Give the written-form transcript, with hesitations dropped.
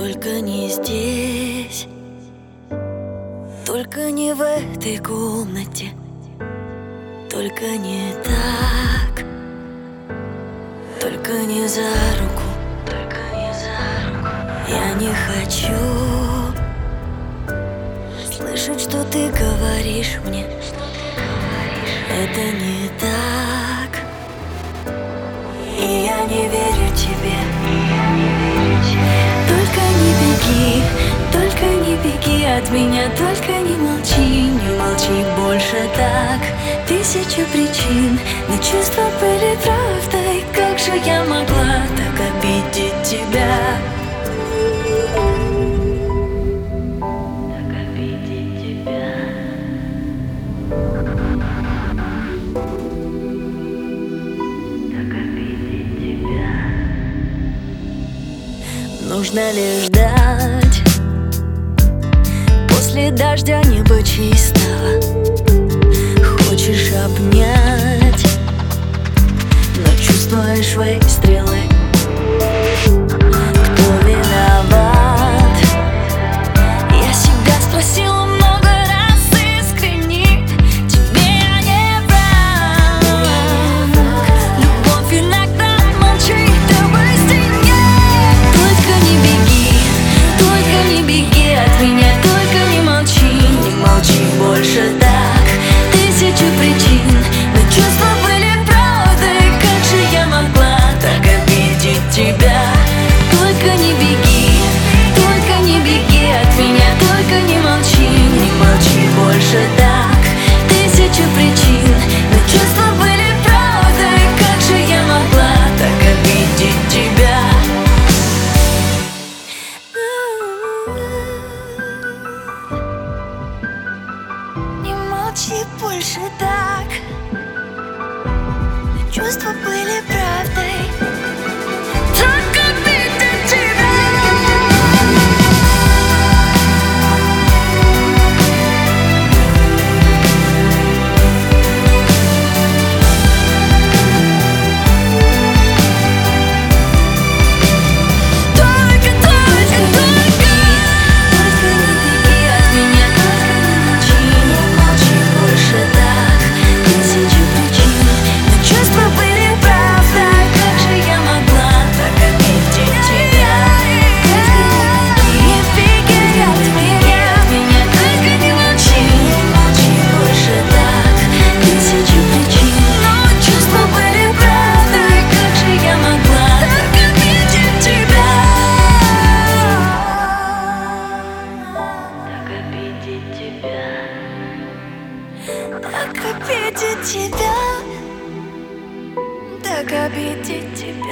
Только не здесь, только не в этой комнате, только не так, только не за руку, только не за руку. Я не хочу слышать, что ты говоришь мне. Это не так, и я не верю тебе. Только не беги от меня, только не молчи больше так. Тысяча причин, но чувства были правдой. Как же я могла так обидеть тебя? Так обидеть тебя. Так обидеть тебя. Нужно лишь ждать. После дождя небо чистого. Хочешь обнять, но чувствуешь выстрелы. Кто виноват? Я себя спросила много раз искренне. Тебе я не враг. Любовь иногда молчит об истине. Только не беги от меня. Молчи больше так. Тысячу причин, но чувства были правдой. Как же я могла так обидеть тебя? Только не беги от меня. Только не молчи больше так. Тысячу причин, но чувства были правдой. Как же я могла так обидеть тебя? Молчи больше так. Чувства были правдой. Так обидеть тебя. Так обидеть тебя. Так обидеть тебя.